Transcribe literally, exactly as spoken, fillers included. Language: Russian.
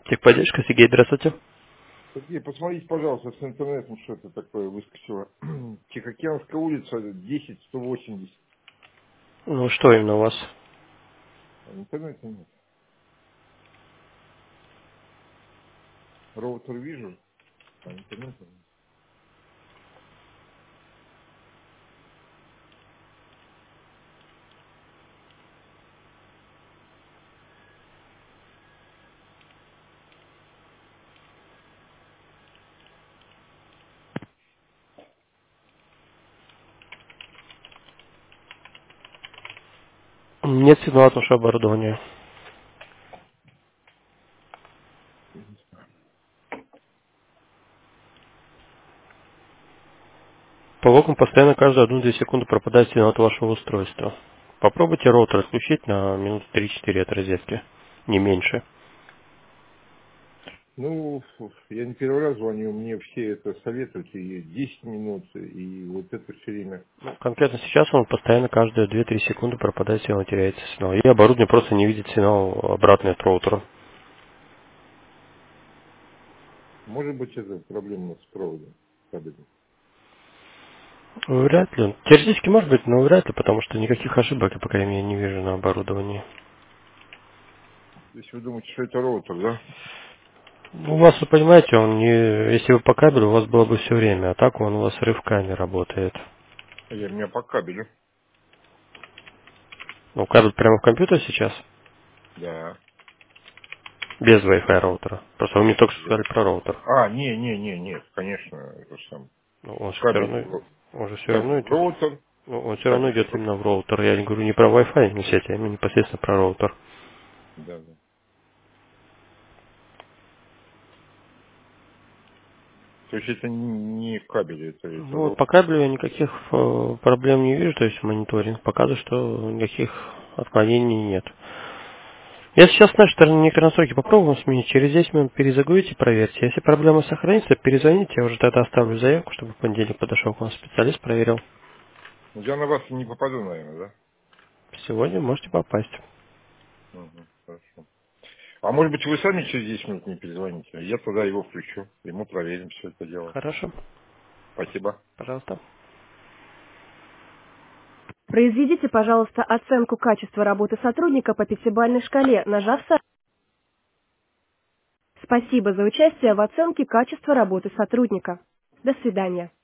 Техподдержка, Сергей, здравствуйте. Сергей, посмотрите, пожалуйста, с интернетом что-то такое выскочило. Тихоокеанская улица, десять сто восемьдесят. Ну, что именно у вас? А интернета нет. Роутер вижу, а интернета нет. Нет сигнала от вашего оборудования. По логам постоянно каждую одну-две секунды пропадает сигнал от вашего устройства. Попробуйте роутер отключить на минут три-четыре от розетки. Не меньше. Ну, я не первый раз звоню, мне все это советуют, и десять минут, и вот это все время. Ну, конкретно сейчас он постоянно каждые две-три секунды пропадает сигнал, теряется сигнал. И оборудование просто не видит сигнал обратный от роутера. Может быть, это проблема с проводом кабельным. Вряд ли. Теоретически может быть, но вряд ли, потому что никаких ошибок я, по крайней мере, не вижу на оборудовании. То есть вы думаете, что это роутер, да? Ну, у вас, вы понимаете, он не... Если вы по кабелю, у вас было бы все время, а так он у вас рывками работает. Я, у меня по кабелю. Ну, кабель прямо в компьютер сейчас, Да. без Wi-Fi роутера. Просто вы мне только что Без- сказали про роутер. А, не, не, не, нет, конечно, это ж сам. Ну, он же все Кабель, равно, в- он же все равно кабель в идет. роутер, Ну, он все равно кабель идет в... именно в роутер. Я не говорю не про Wi-Fi, не сеть, а именно непосредственно про роутер. Да, да. То есть это не кабель, это, это Ну, вот роутер. по кабелю я никаких э, проблем не вижу, то есть мониторинг показывает, что никаких отклонений нет. Я сейчас с нашей стороны некоторые настройки попробуем сменить. Через десять минут перезагрузите, проверьте. Если проблема сохранится, перезвоните, я уже тогда оставлю заявку, чтобы в понедельник подошел к вам специалист, проверил. Я на вас не попаду, наверное, Сегодня можете попасть. да? Угу, хорошо. А может быть, вы сами через десять минут не перезвоните? а Я тогда его включу, и мы проверим все это дело. Хорошо, Спасибо. пожалуйста. Произведите, пожалуйста, оценку качества работы сотрудника по пятибалльной шкале, нажав «Со-». Спасибо за участие в оценке качества работы сотрудника. До свидания.